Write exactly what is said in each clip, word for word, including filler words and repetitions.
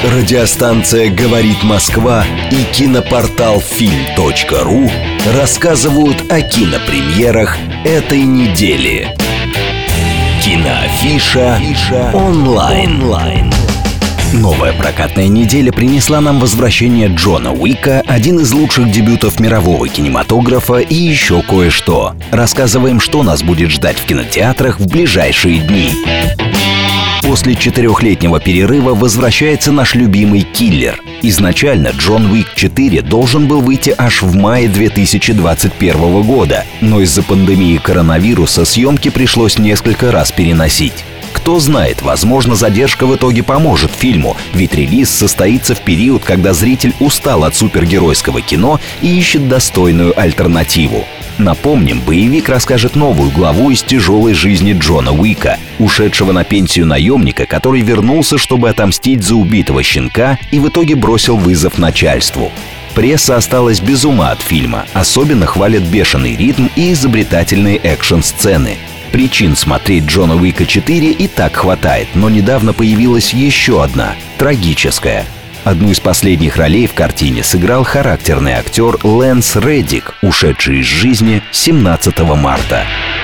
Радиостанция «Говорит Москва» и кинопортал фильм точка ру рассказывают о кинопремьерах этой недели. Киноафиша онлайн. Новая прокатная неделя принесла нам возвращение Джона Уика, один из лучших дебютов мирового кинематографа, и еще кое-что. Рассказываем, что нас будет ждать в кинотеатрах в ближайшие дни. После четырехлетнего перерыва возвращается наш любимый киллер. Изначально «Джон Уик четыре» должен был выйти аж в мае две тысячи двадцать первого года, но из-за пандемии коронавируса съемки пришлось несколько раз переносить. Кто знает, возможно, задержка в итоге поможет фильму, ведь релиз состоится в период, когда зритель устал от супергеройского кино и ищет достойную альтернативу. Напомним, боевик расскажет новую главу из тяжелой жизни Джона Уика, ушедшего на пенсию наемника, который вернулся, чтобы отомстить за убитого щенка и в итоге бросил вызов начальству. Пресса осталась без ума от фильма, особенно хвалят бешеный ритм и изобретательные экшн-сцены. Причин смотреть Джона Уика четыре и так хватает, но недавно появилась еще одна, трагическая. Одну из последних ролей в картине сыграл характерный актер Лэнс Реддик, ушедший из жизни семнадцатого марта.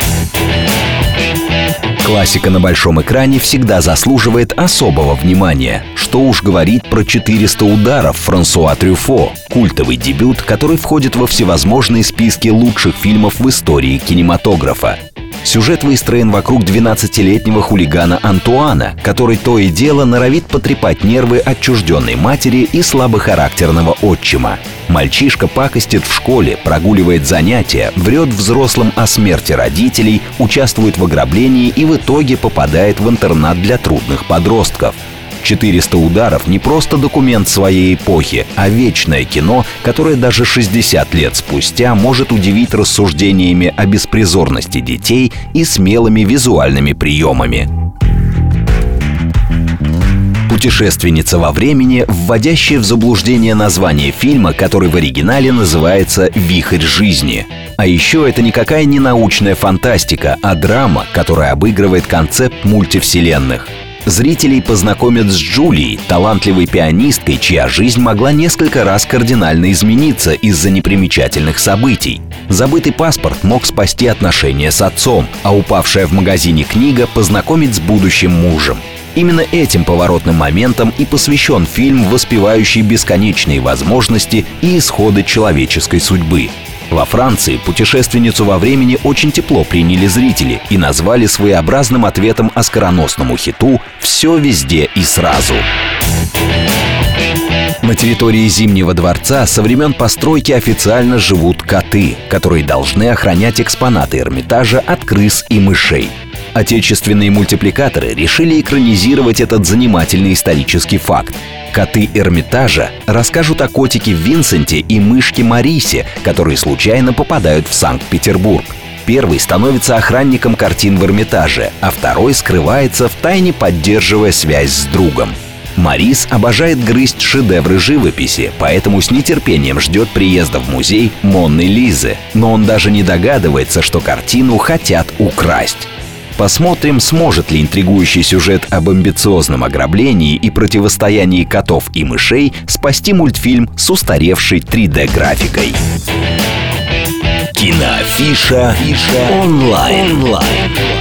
Классика на большом экране всегда заслуживает особого внимания. Что уж говорить про четыреста ударов Франсуа Трюфо, культовый дебют, который входит во всевозможные списки лучших фильмов в истории кинематографа. Сюжет выстроен вокруг двенадцатилетнего хулигана Антуана, который то и дело норовит потрепать нервы отчужденной матери и слабохарактерного отчима. Мальчишка пакостит в школе, прогуливает занятия, врет взрослым о смерти родителей, участвует в ограблении и в итоге попадает в интернат для трудных подростков. четыреста ударов не просто документ своей эпохи, а вечное кино, которое даже шестьдесят лет спустя может удивить рассуждениями о беспризорности детей и смелыми визуальными приемами. «Путешественница во времени», вводящее в заблуждение название фильма, который в оригинале называется «Вихрь жизни». А еще это никакая не научная фантастика, а драма, которая обыгрывает концепт мультивселенных. Зрителей познакомят с Джулией, талантливой пианисткой, чья жизнь могла несколько раз кардинально измениться из-за непримечательных событий. Забытый паспорт мог спасти отношения с отцом, а упавшая в магазине книга познакомить с будущим мужем. Именно этим поворотным моментом и посвящен фильм, воспевающий бесконечные возможности и исходы человеческой судьбы. Во Франции «Путешественницу во времени» очень тепло приняли зрители и назвали своеобразным ответом оскароносному хиту «Все везде и сразу». На территории Зимнего дворца со времен постройки официально живут коты, которые должны охранять экспонаты Эрмитажа от крыс и мышей. Отечественные мультипликаторы решили экранизировать этот занимательный исторический факт. Коты Эрмитажа расскажут о котике Винсенте и мышке Марисе, которые случайно попадают в Санкт-Петербург. Первый становится охранником картин в Эрмитаже, а второй скрывается, втайне поддерживая связь с другом. Марис обожает грызть шедевры живописи, поэтому с нетерпением ждет приезда в музей Монны Лизы, но он даже не догадывается, что картину хотят украсть. Посмотрим, сможет ли интригующий сюжет об амбициозном ограблении и противостоянии котов и мышей спасти мультфильм с устаревшей три дэ-графикой. Киноафиша онлайн.